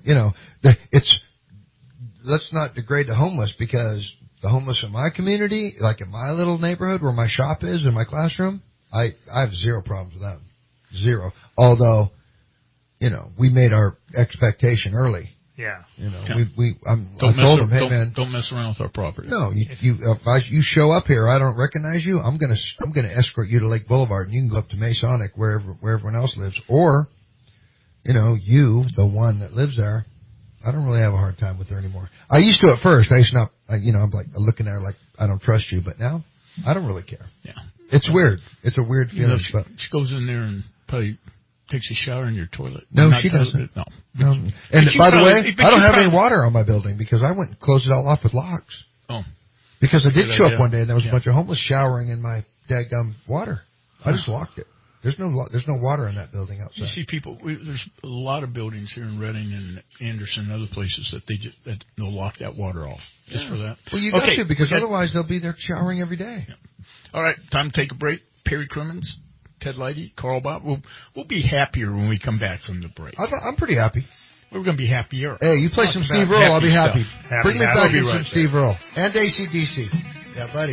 let's not degrade the homeless, because the homeless in my community, like in my little neighborhood where my shop is in my classroom, I have zero problems with them. Zero. Although, we made our expectation early. Yeah. I told them, hey man, don't mess around with our property. No, you show up here, I don't recognize you, I'm gonna escort you to Lake Boulevard, and you can go up to Masonic where everyone else lives, or, you, the one that lives there. I don't really have a hard time with her anymore. I used to at first. I used to not, I'm like looking at her like I don't trust you, but now I don't really care. Yeah. It's weird. It's a weird feeling. She goes in there and probably takes a shower in your toilet. No, she doesn't. No. And by the way, I don't have any water on my building because I went and closed it all off with locks. Oh. Because I did show up one day and there was a bunch of homeless showering in my daggum water. I just locked it. There's no water in that building outside. You see people. There's a lot of buildings here in Reading and Anderson and other places that they'll lock that water off just for that. Well, you got to, because otherwise they'll be there showering every day. Yeah. All right, time to take a break. Perry Crimmins, Ted Leidy, Carl Bob. We'll be happier when we come back from the break. I'm pretty happy. We're going to be happier. Hey, you play some Steve Earle, I'll be happy. Bring me back in some Steve Earle and AC/DC. Yeah, buddy.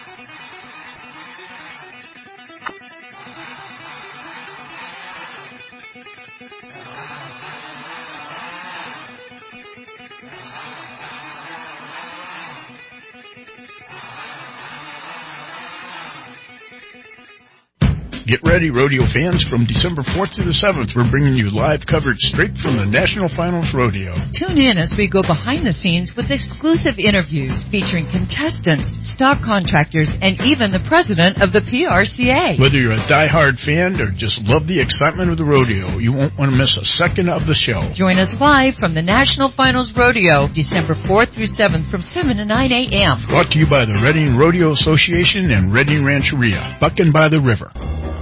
Get ready, rodeo fans. From December 4th through the 7th, we're bringing you live coverage straight from the National Finals Rodeo. Tune in as we go behind the scenes with exclusive interviews featuring contestants, stock contractors, and even the president of the PRCA. Whether you're a diehard fan or just love the excitement of the rodeo, you won't want to miss a second of the show. Join us live from the National Finals Rodeo, December 4th through 7th from 7 to 9 a.m. Brought to you by the Reading Rodeo Association and Reading Rancheria, Bucking by the River.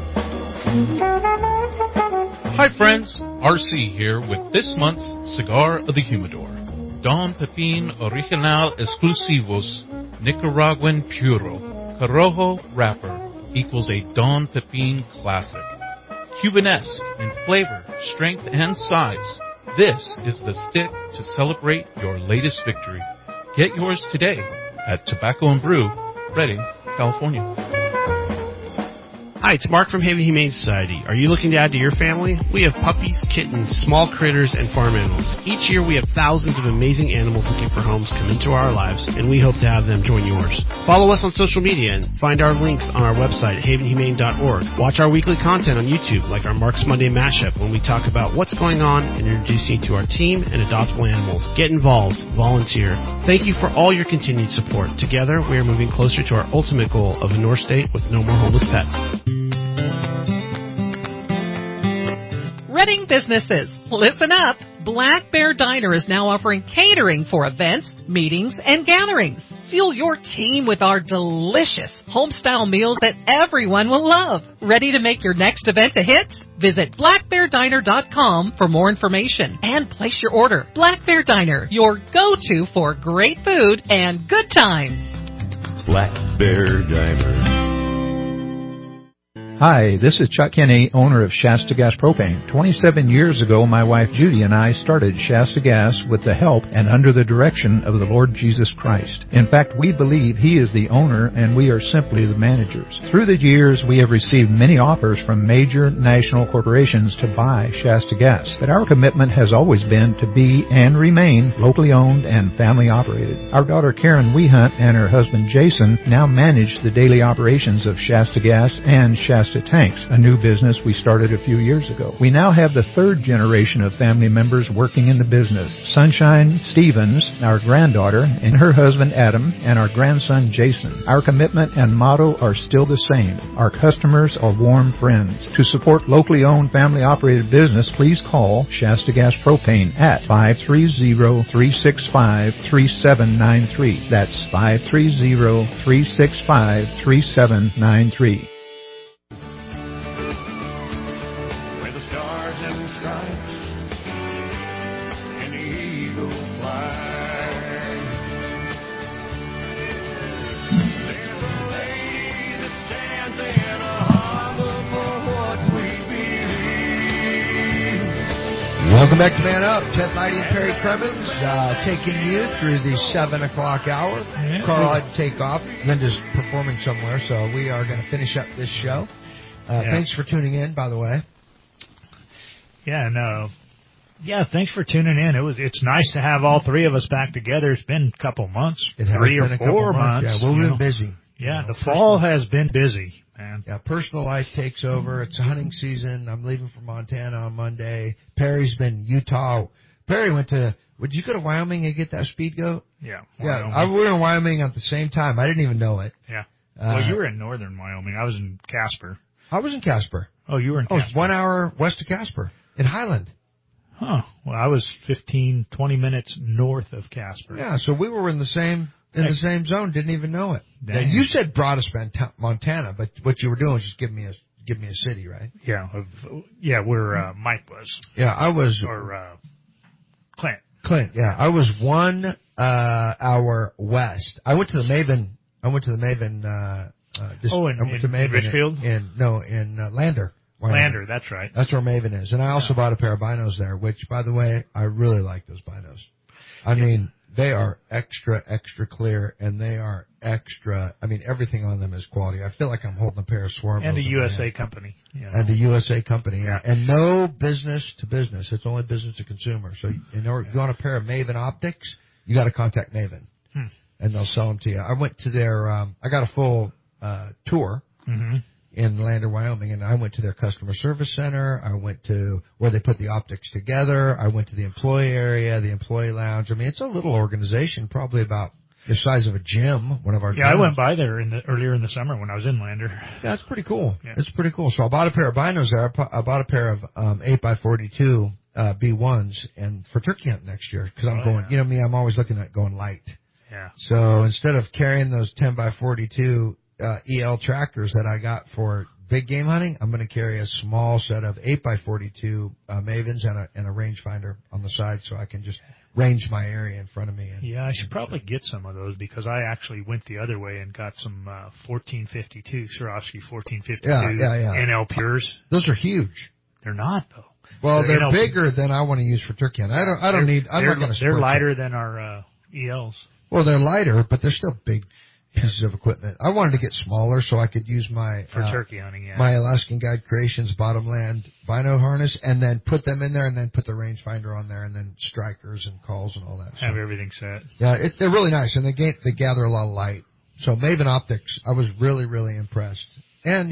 Hi friends, RC here with this month's Cigar of the Humidor. Don Pepin Original Exclusivos Nicaraguan Puro Corojo Wrapper equals a Don Pepin classic. Cubanesque in flavor, strength, and size, this is the stick to celebrate your latest victory. Get yours today at Tobacco and Brew, Reading, California. Hi, it's Mark from Haven Humane Society. Are you looking to add to your family? We have puppies, kittens, small critters, and farm animals. Each year we have thousands of amazing animals looking for homes come into our lives, and we hope to have them join yours. Follow us on social media and find our links on our website, havenhumane.org. Watch our weekly content on YouTube, like our Mark's Monday Mashup, when we talk about what's going on and introduce you to our team and adoptable animals. Get involved. Volunteer. Thank you for all your continued support. Together, we are moving closer to our ultimate goal of a North State with no more homeless pets. Reading businesses, listen up. Black Bear Diner is now offering catering for events, meetings, and gatherings. Fuel your team with our delicious home-style meals that everyone will love. Ready to make your next event a hit? Visit blackbeardiner.com for more information and place your order. Black Bear Diner, your go-to for great food and good times. Black Bear Diner. Hi, this is Chuck Kinney, owner of Shasta Gas Propane. 27 years ago, my wife Judy and I started Shasta Gas with the help and under the direction of the Lord Jesus Christ. In fact, we believe He is the owner and we are simply the managers. Through the years, we have received many offers from major national corporations to buy Shasta Gas, but our commitment has always been to be and remain locally owned and family operated. Our daughter Karen Wehunt and her husband Jason now manage the daily operations of Shasta Gas and Shasta Tanks, a new business we started a few years ago. We now have the third generation of family members working in the business. Sunshine Stevens, our granddaughter, and her husband Adam, and our grandson Jason. Our commitment and motto are still the same. Our customers are warm friends. To support locally owned family operated business, please call Shasta Gas Propane at 530-365-3793. That's 530-365-3793. Welcome back to Man Up. Ted Lighty and Perry Cremens taking you through the 7 o'clock hour. Carl had to take off. Linda's performing somewhere, so we are going to finish up this show. Thanks for tuning in, by the way. Thanks for tuning in. It's nice to have all three of us back together. It's been a couple months, 3 or 4 months. Yeah, we've been busy. Yeah, the fall has been busy, man. Yeah, personal life takes over. It's hunting season. I'm leaving for Montana on Monday. Perry's been Utah. Perry would you go to Wyoming and get that speed goat? Yeah. Yeah, we were in Wyoming at the same time. I didn't even know it. Yeah. Well, you were in northern Wyoming. I was in Casper. I was in Casper. Oh, you were in Casper. I was 1 hour west of Casper in Highland. Huh. Well, I was 15, 20 minutes north of Casper. Yeah, so we were in the same zone. Didn't even know it. Yeah, you said Broadus, Montana, but what you were doing was just give me a city, right? Yeah. Where Mike was. Yeah, I was. Or Clint. Clint. Yeah, I was 1 hour west. I went to the Maven. I went to Richfield? In Lander. Wyoming. Lander, that's right. That's where Maven is. And I also bought a pair of binos there, which, by the way, I really like those binos. I mean, they are extra, extra clear, and they are extra, everything on them is quality. I feel like I'm holding a pair of Swarmos. And a USA company. And a USA company, yeah. And no business to business. It's only business to consumer. So, if you want a pair of Maven optics, you got to contact Maven. And they'll sell them to you. I went to their, I got a full tour. In Lander, Wyoming, and I went to their customer service center. I went to where they put the optics together. I went to the employee area, the employee lounge. It's a little organization, probably about the size of a gym, one of our gyms. I went by there earlier in the summer when I was in Lander. Yeah, it's pretty cool. Yeah. It's pretty cool. So I bought a pair of binos there. I bought a pair of 8x42 B1s and for turkey hunt next year because I'm going, I'm always looking at going light. Yeah. So instead of carrying those 10x42 EL trackers that I got for big game hunting, I'm going to carry a small set of 8x42 Mavens and a rangefinder on the side so I can just range my area in front of me. I should probably get some of those because I actually went the other way and got some 1452, Swarovski 1452 NL Pures. Those are huge. They're not, though. Well, they're bigger than I want to use for turkey hunt. They're lighter than our ELs. Well, they're lighter, but they're still big pieces of equipment. I wanted to get smaller so I could use my for turkey hunting, my Alaskan Guide Creations Bottomland Bino harness, and then put them in there, and then put the rangefinder on there, and then strikers and calls and all that. Have everything set. Yeah, they're really nice, and they gather a lot of light. So Maven Optics, I was really, really impressed. And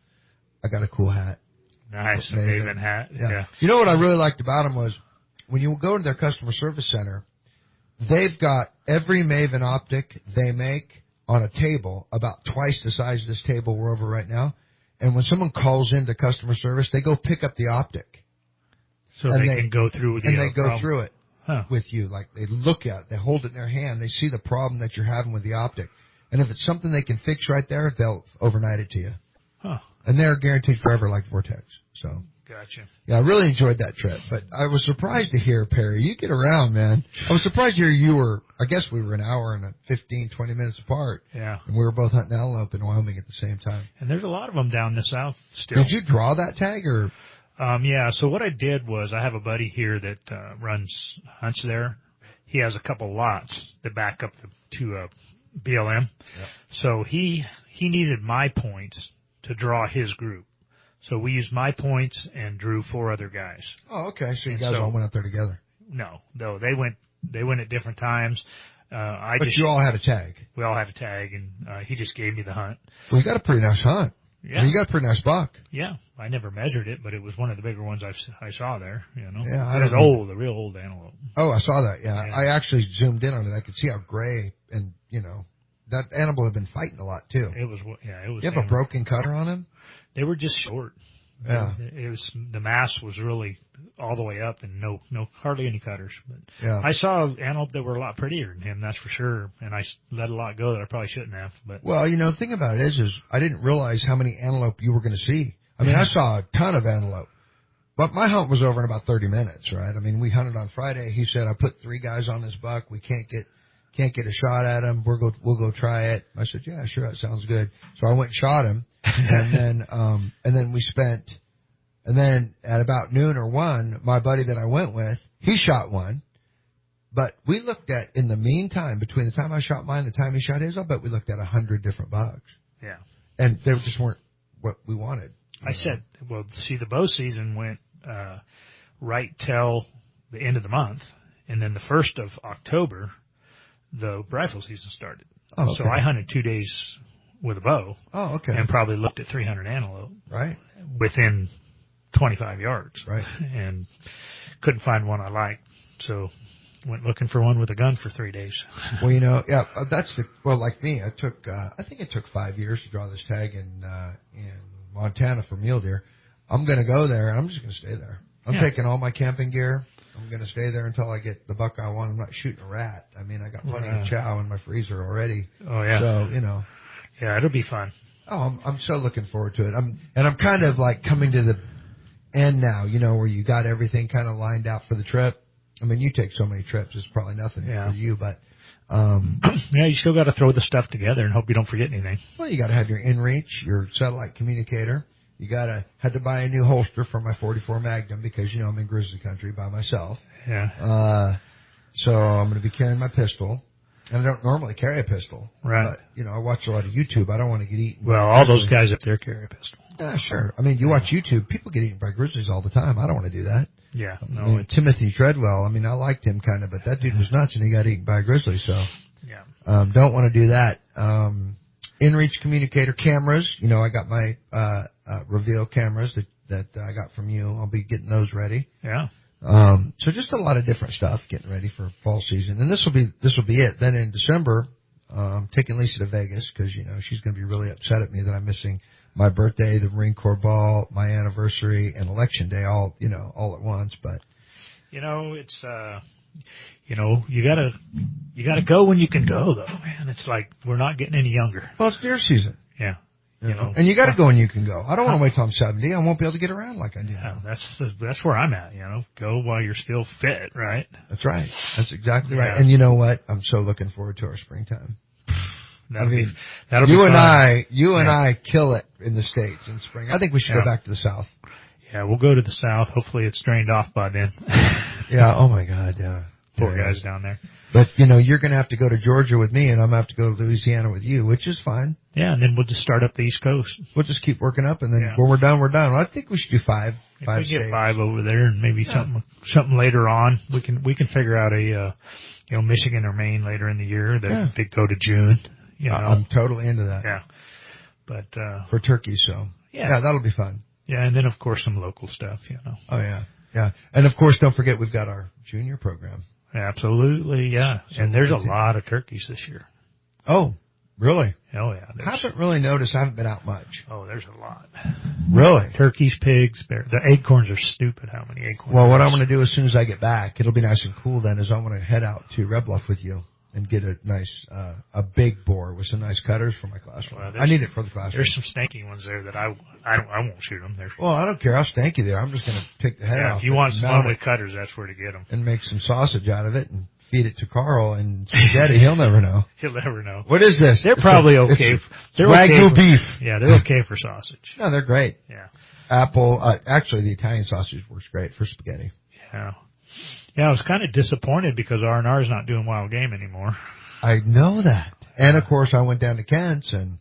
I got a cool hat. Nice, Maven hat. Yeah. You know what I really liked about them was when you go to their customer service center, they've got every Maven optic they make on a table about twice the size of this table we're over right now. And when someone calls into customer service, they go pick up the optic. So they can go through through it with you. Like they look at it, they hold it in their hand, they see the problem that you're having with the optic. And if it's something they can fix right there, they'll overnight it to you. And they're guaranteed forever like Vortex. So gotcha. Yeah, I really enjoyed that trip. But I was surprised to hear, Perry, you get around, man. I was surprised to hear you were, I guess we were an hour and 15, 20 minutes apart. Yeah. And we were both hunting antelope in Wyoming at the same time. And there's a lot of them down the south still. Did you draw that tag or? Yeah, so what I did was I have a buddy here that hunts there. He has a couple lots that back up to BLM. Yep. So he needed my points to draw his group. So we used my points and drew 4 other guys. Oh, okay. So you guys all went up there together? No, they went at different times. But you all had a tag. We all had a tag, and he just gave me the hunt. Well, you got a pretty nice hunt. Yeah. You got a pretty nice buck. Yeah, I never measured it, but it was one of the bigger ones I saw there. Yeah, it was a real old antelope. Oh, I saw that. Yeah, I actually zoomed in on it. I could see how gray and that animal had been fighting a lot too. It was. You have a broken cutter on him? They were just short. Yeah. The mass was really all the way up and no hardly any cutters. But yeah. I saw antelope that were a lot prettier than him, that's for sure. And I let a lot go that I probably shouldn't have. But well, the thing about it is I didn't realize how many antelope you were going to see. I mean, I saw a ton of antelope. But my hunt was over in about 30 minutes, right? I mean, we hunted on Friday. He said, I put 3 guys on this buck. We can't get a shot at him. We'll go try it. I said, yeah, sure, that sounds good. So I went and shot him. And then we spent And then at about noon or 1, my buddy that I went with, he shot one. But we looked at, in the meantime, between the time I shot mine and the time he shot his, I bet we looked at 100 different bugs. Yeah. And they just weren't what we wanted. I said, well, see, the bow season went right till the end of the month. And then the 1st of October, the rifle season started. Oh, okay. So I hunted 2 days with a bow. Oh, okay. And probably looked at 300 antelope. Right. Within 25 yards. Right. And couldn't find one I liked. So went looking for one with a gun for 3 days. Well, like me, I think it took 5 years to draw this tag in Montana for mule deer. I'm going to go there, and I'm just going to stay there. I'm taking all my camping gear. I'm going to stay there until I get the buck I want. I'm not shooting a rat. I mean, I got plenty of chow in my freezer already. Oh, yeah. So, Yeah, it'll be fun. Oh, I'm so looking forward to it. I'm kind of like coming to the end now, where you got everything kind of lined out for the trip. I mean, you take so many trips, it's probably nothing for you, but you still got to throw the stuff together and hope you don't forget anything. Well, you got to have your inReach, your satellite communicator. You had to buy a new holster for my 44 Magnum because I'm in grizzly country by myself. Yeah. So I'm going to be carrying my pistol, and I don't normally carry a pistol. Right. But I watch a lot of YouTube. I don't want to get eaten. Well, all those guys up there carry a pistol. Yeah, sure. I mean, you watch YouTube. People get eaten by grizzlies all the time. I don't want to do that. Yeah. No. I mean, Timothy Treadwell. I mean, I liked him kind of, but that dude was nuts, and he got eaten by a grizzly. So, don't want to do that. inReach communicator cameras. I got my Reveal cameras that I got from you. I'll be getting those ready. Yeah. So just a lot of different stuff getting ready for fall season, and this will be it. Then in December, I'm taking Lisa to Vegas because she's going to be really upset at me that I'm missing my birthday, the Marine Corps ball, my anniversary, and election day all at once. But it's you gotta go when you can go though, man. It's like we're not getting any younger. Well, it's deer season. Yeah. And you got to go when you can go. I don't want to wait till I'm 70. I won't be able to get around like I do now. That's where I'm at. Go while you're still fit, right? That's right. That's exactly right. And you know what? I'm so looking forward to our springtime. That'll be fun. And I kill it in the States in spring. I think we should go back to the South. Yeah, we'll go to the South. Hopefully it's drained off by then. Yeah. Oh my God. Yeah. Poor guys down there. But you're going to have to go to Georgia with me, and I'm going to have to go to Louisiana with you, which is fine. Yeah, and then we'll just start up the East Coast. We'll just keep working up, and then when we're done, we're done. Well, I think we should do five. If we get 5 over there, and maybe something later on, we can figure out a Michigan or Maine later in the year that they go to June. I'm totally into that. Yeah, but for turkey, so that'll be fun. Yeah, and then of course some local stuff. Oh yeah, and of course don't forget we've got our junior program. Absolutely, yeah. So and there's a lot of turkeys this year. Oh, really? Oh, yeah. I haven't really noticed. I haven't been out much. Oh, there's a lot. Really? Turkeys, pigs, bears. The acorns are stupid how many acorns. Well, what I'm going to do as soon as I get back, it'll be nice and cool then, is I'm going to head out to Red Bluff with you and get a nice, a big boar with some nice cutters for my classroom. Well, I need it for the classroom. There's some stanky ones there that I won't shoot them. Well, I don't care how stanky they are. I'm just going to take the head off. If you want some with cutters, that's where to get them. And make some sausage out of it and feed it to Carl and spaghetti. He'll never know. He'll never know. What is this? They're probably okay. They're Wagyu beef. Yeah, they're okay for sausage. No, they're great. Yeah. Apple. Actually, the Italian sausage works great for spaghetti. Yeah. Yeah, I was kind of disappointed because R&R's not doing wild game anymore. I know that. And, of course, I went down to Kent's and,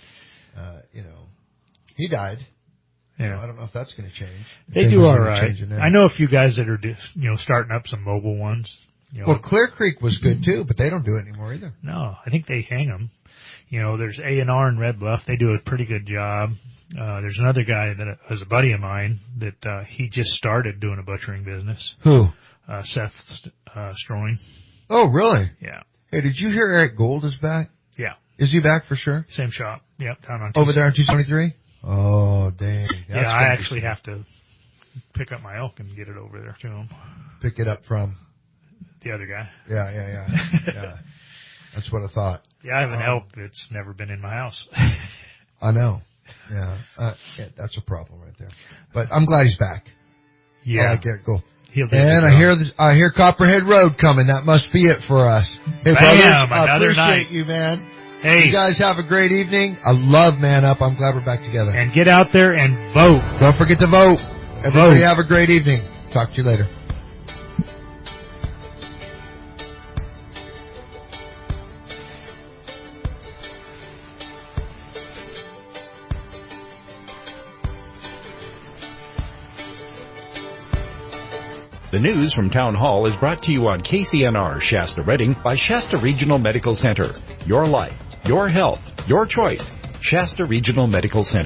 he died. Yeah. I don't know if that's going to change. They do all right. I know a few guys that are, starting up some mobile ones. Well, Clear Creek was good, too, but they don't do it anymore either. No, I think they hang them. There's A&R in Red Bluff. They do a pretty good job. There's another guy that was a buddy of mine that he just started doing a butchering business. Who? Seth Stroing. Oh, really? Yeah. Hey, did you hear Eric Gold is back? Yeah. Is he back for sure? Same shop. Yep. Down on over there on 223? Oh, dang. Yeah, I actually have to pick up my elk and get it over there to him. Pick it up from? The other guy. Yeah. That's what I thought. Yeah, I have an elk that's never been in my house. I know. Yeah. That's a problem right there. But I'm glad he's back. Yeah. I like Eric Gold. And I hear Copperhead Road coming. That must be it for us. Hey, brothers, I appreciate you, man. Hey. You guys have a great evening. I love Man Up. I'm glad we're back together. And get out there and vote. Don't forget to vote. Everybody have a great evening. Talk to you later. The news from Town Hall is brought to you on KCNR Shasta Redding by Shasta Regional Medical Center. Your life, your health, your choice. Shasta Regional Medical Center.